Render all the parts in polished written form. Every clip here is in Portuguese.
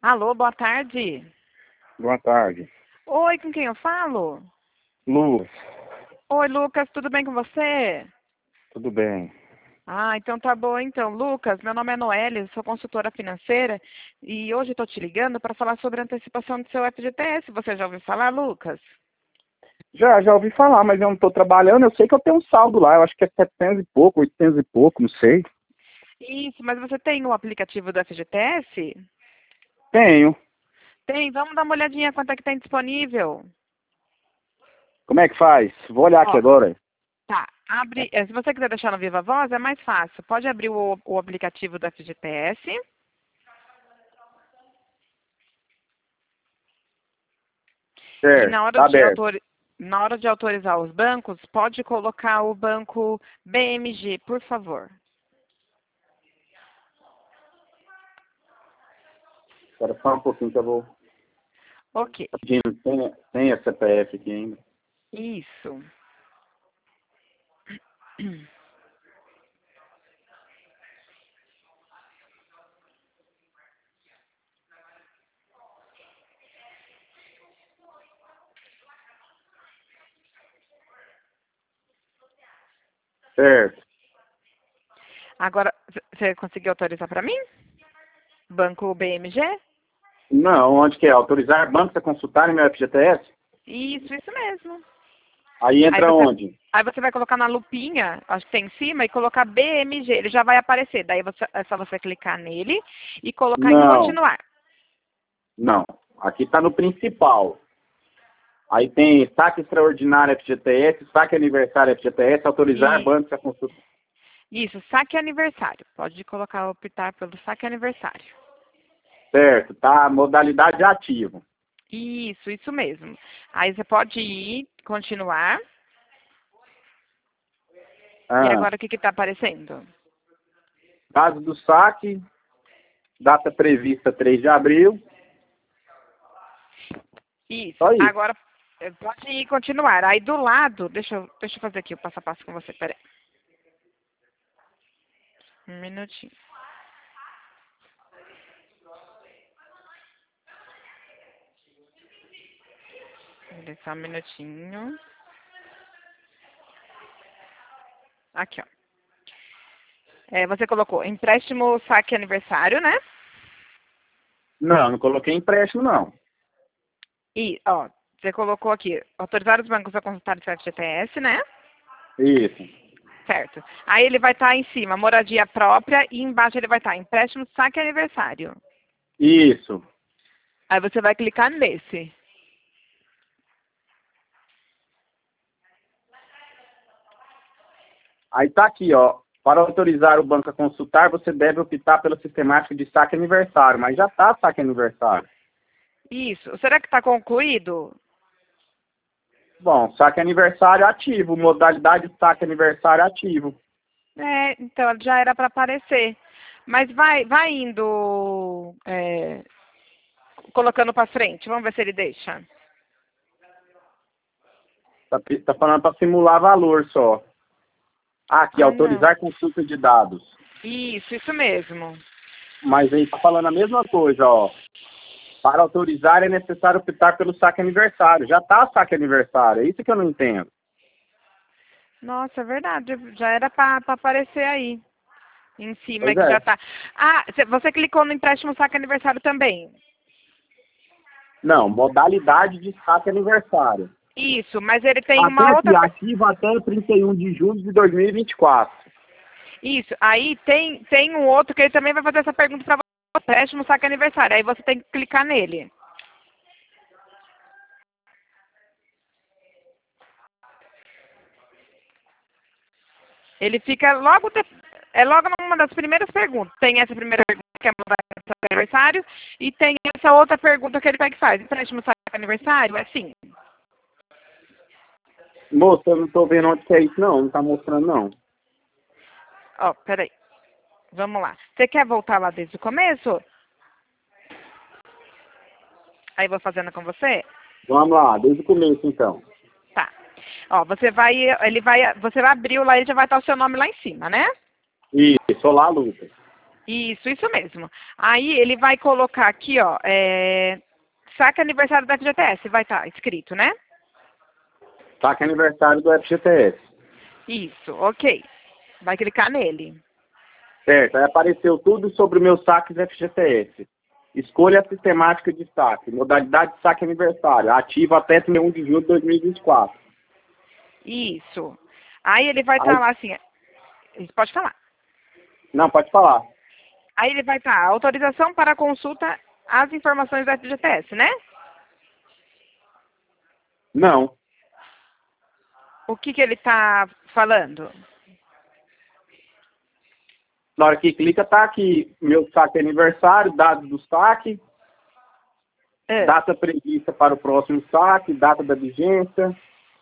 Alô, boa tarde. Boa tarde. Oi, com quem eu falo? Luz, Oi, Lucas, tudo bem com você? tudo bem? Ah, então tá bom então. Lucas, meu nome é Noelle, sou consultora financeira e hoje estou te ligando para falar sobre a antecipação do seu FGTS. Você já ouviu falar, Lucas? Já ouvi falar, mas eu não estou trabalhando. Eu sei que eu tenho um saldo lá. Eu acho que é 700 e pouco, 800 e pouco, não sei. Isso, mas você tem o aplicativo do FGTS? Tenho. Tem, vamos dar uma olhadinha quanto é que tem disponível. Como é que faz? Vou olhar aqui Ó, agora. tá, abre, se você quiser deixar no Viva Voz é mais fácil. Pode abrir o aplicativo do FGTS. E Certo, tá aberto. na hora de autorizar os bancos, pode colocar o banco BMG, por favor. Espera só um pouquinho que eu vou Ok, pedindo. Tem a CPF aqui ainda. isso. Certo. Agora, você conseguiu autorizar para mim? Banco BMG? Não, onde que é? Autorizar bancos a consultarem meu FGTS? Isso mesmo. Aí Aí entra você, onde? aí você vai colocar na lupinha, acho que tem em cima, e colocar BMG, ele já vai aparecer. Daí é só você clicar nele e colocar em Não, continuar. não. Aqui está no principal. Aí tem saque extraordinário FGTS, saque aniversário FGTS, autorizar E bancos a consultar. isso, saque aniversário. Pode colocar, optar pelo saque aniversário. Certo, tá? Modalidade ativo. Isso mesmo. Aí você pode ir, continuar. E Ah, agora o que está aparecendo? base do saque, data prevista 3 de abril. Isso. Só isso. Agora pode ir continuar. Aí do lado, deixa eu fazer aqui o passo a passo com você, peraí. Um minutinho. Só um minutinho. Aqui, ó. Você colocou empréstimo saque aniversário, né? Não coloquei empréstimo, não. E, ó, você colocou aqui, autorizar os bancos a consultar o FGTS, né? Isso. Certo. Aí ele vai estar em cima, moradia própria, e embaixo ele vai estar empréstimo saque aniversário. Isso. Aí você vai clicar nesse. Aí tá aqui, ó. Para autorizar o banco a consultar, você deve optar pela sistemática de saque aniversário, mas já tá saque aniversário. Isso. Será que está concluído? Bom, saque aniversário ativo, modalidade de saque aniversário ativo. Então já era para aparecer. Mas vai indo, colocando para frente. Vamos ver se ele deixa. Tá falando para simular valor só. Aqui, Ah, não. autorizar consulta de dados. Isso mesmo. Mas aí tá falando a mesma coisa, ó. Para autorizar é necessário optar pelo saque aniversário. Já tá saque aniversário, é isso que eu não entendo. Nossa, é verdade. Já era para aparecer aí. Em cima Pois que já é. tá. Ah, você clicou no empréstimo saque aniversário também. Não, modalidade de saque aniversário. Isso, mas ele tem Até uma aqui, outra. ativo até 31 de julho de 2024. Isso, aí tem um outro que ele também vai fazer essa pergunta para você. Empréstimo saque aniversário. Aí você tem que clicar nele. Ele fica logo. É logo numa das primeiras perguntas. Tem essa primeira pergunta que é mudar saque aniversário. E tem essa outra pergunta que ele pega e faz. Empréstimo saque aniversário? É sim. Moça, eu não tô vendo onde que é isso, não. Não tá mostrando, não. Ó, peraí. Vamos lá. Você quer voltar lá desde o começo? Aí vou fazendo com você? Vamos lá, desde o começo, então. Tá. Ó, você vai abrir lá, ele já vai estar o seu nome lá em cima, né? Isso, olá, Lucas. Isso mesmo. Aí ele vai colocar aqui, ó, saque aniversário da FGTS, vai estar escrito, né? Saque aniversário do FGTS. Isso, ok. Vai clicar nele. Certo, aí apareceu tudo sobre meus saques FGTS. Escolha a sistemática de saque, modalidade de saque aniversário, ativa até 31 de julho de 2024. Isso. Aí ele vai estar lá assim, pode falar. Não, pode falar. Aí ele vai estar autorização para consulta às informações da FGTS, né? Não. O que ele está falando? Na hora que clica, tá aqui, meu saque aniversário, dados do saque, data prevista para o próximo saque, data da vigência.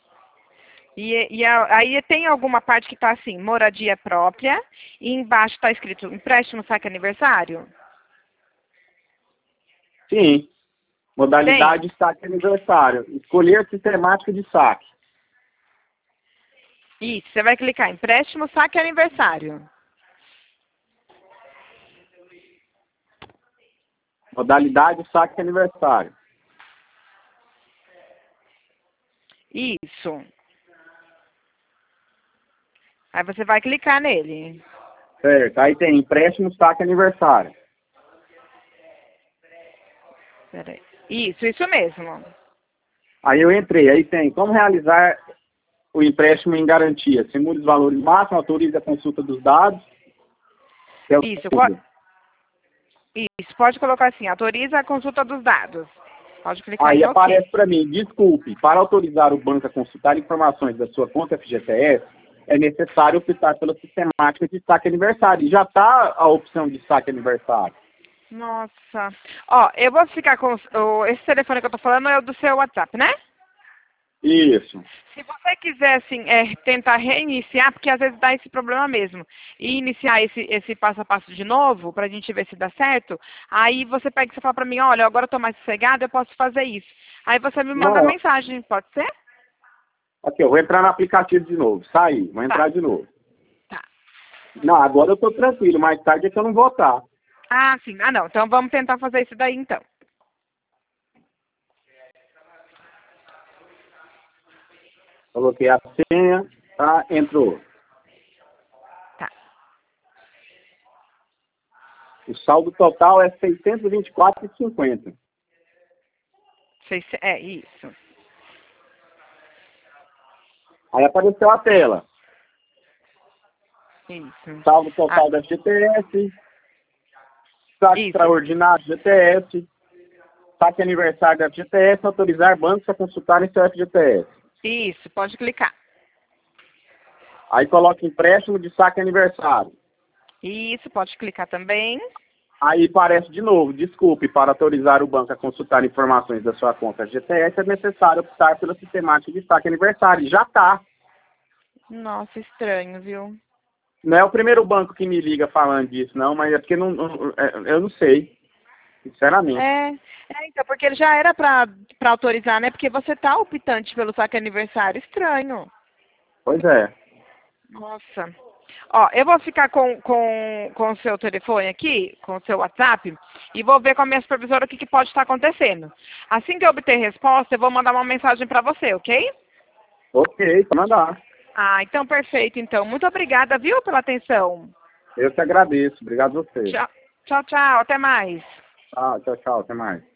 Aí tem alguma parte que está assim, moradia própria, e embaixo está escrito empréstimo saque aniversário? Sim. Modalidade de saque aniversário. Escolher sistemática de saque. Isso, você vai clicar empréstimo saque aniversário. Modalidade de saque aniversário. Isso. Aí você vai clicar nele. Certo. Aí tem empréstimo saque aniversário. Peraí. Isso mesmo. Aí eu entrei. Aí tem como realizar o empréstimo em garantia. Simule os valores máximos, autorize a consulta dos dados. Isso, pode colocar assim, autoriza a consulta dos dados. Pode clicar aí em aparece OK. para mim, desculpe, para autorizar o banco a consultar informações da sua conta FGTS, é necessário optar pela sistemática de saque aniversário. E já está a opção de saque aniversário. Nossa. Ó, eu vou ficar com... esse telefone que eu tô falando é o do seu WhatsApp, né? Isso. Se você quiser, assim, tentar reiniciar, porque às vezes dá esse problema mesmo, e iniciar esse passo a passo de novo, pra gente ver se dá certo, aí você pega e você fala pra mim, olha, agora eu tô mais sossegada, eu posso fazer isso. Aí você me manda mensagem, pode ser? Aqui, eu vou entrar no aplicativo de novo. Saí, vou entrar de novo. Tá. Não, agora eu tô tranquilo, mais tarde é que eu não vou estar. Ah, sim. Ah, não. Então vamos tentar fazer isso daí, então. Coloquei a senha, tá? Entrou. Tá. O saldo total é 624,50. Isso. Aí apareceu a tela. Isso. Saldo total da FGTS, saque extraordinário da FGTS, saque aniversário da FGTS, autorizar bancos a consultarem seu FGTS. Isso, pode clicar. Aí coloca empréstimo de saque aniversário. Isso, pode clicar também. Aí aparece de novo, desculpe, para autorizar o banco a consultar informações da sua conta FGTS, é necessário optar pela sistemática de saque aniversário. Já está. Nossa, estranho, viu? Não é o primeiro banco que me liga falando disso, não, mas é porque eu não sei, sinceramente. Então, porque ele já era pra autorizar, né? Porque você tá optante pelo saque aniversário. Estranho. Pois é. Nossa. Ó, eu vou ficar com o seu telefone aqui, com o seu WhatsApp, e vou ver com a minha supervisora o que pode estar acontecendo. Assim que eu obter resposta, eu vou mandar uma mensagem para você, ok? Ok, pode mandar. Ah, então perfeito, então. Muito obrigada, viu, pela atenção. Eu que agradeço. Obrigado a você. Tchau, tchau, tchau. Até mais. Tchau, até mais.